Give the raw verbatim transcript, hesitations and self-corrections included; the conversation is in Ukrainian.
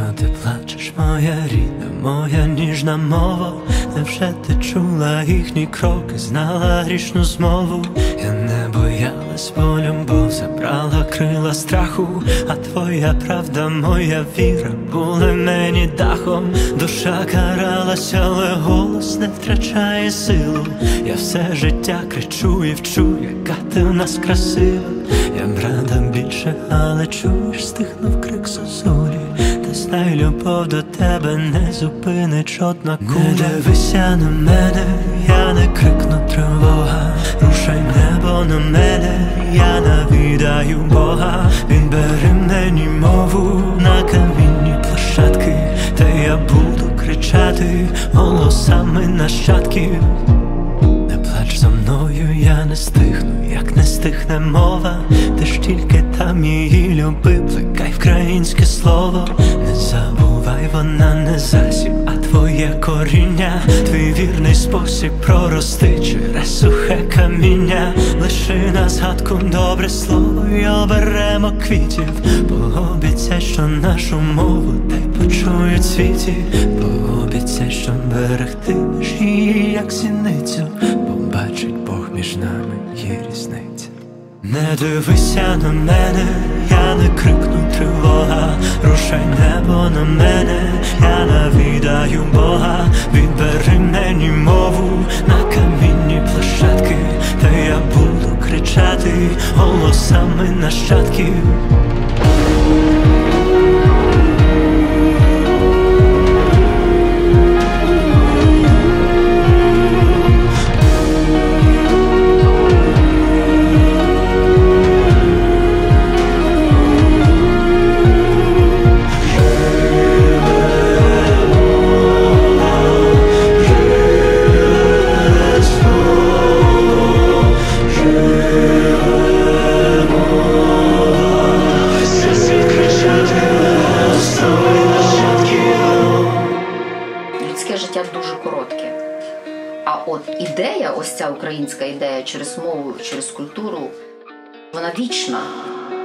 ти плачеш, моя рідна, моя ніжна мова? Невже ти чула їхні кроки, знала грішну змову? Я не боялась болю, бо забрала крила страху, а твоя правда, моя віра були мені дахом. Душа каралась, але голос не втрачає силу. Я все життя кричу і вчу, яка ти в нас красива. Я б рада більше, але чуєш, стихнув крик зозулі. Та знай, любов до тебе не зупинить жодна куля. Не дивися на мене, я не крикну тривога. Рушай небо на мене, я навідаю Бога. Він бере мені мову на камінні площадки, та я буду кричати голосами нащадків. Не плач за мною, я не стихну, як не стихне мова. Ти ж тільки там її люби, плекай українське слово. Не забувай, вона не засіб, а твоє коріння. Твій вірний спосіб прорости через сухе каміння. Лиши на згадку добре слово й оберемо квітів. Пообіцяй, що нашу мову та й почують світі. Пообіцяй, що берегтимеш її, як зіницю. Бачить Бог, між нами є різниця. Не дивися на мене, я не крикну тривога. Рушай небо на мене, я навідаю Бога. Відбери мені мову на камінні площадки, та я буду кричати голосами нащадків. Дуже коротке. А от ідея, ось ця українська ідея через мову, через культуру, вона вічна.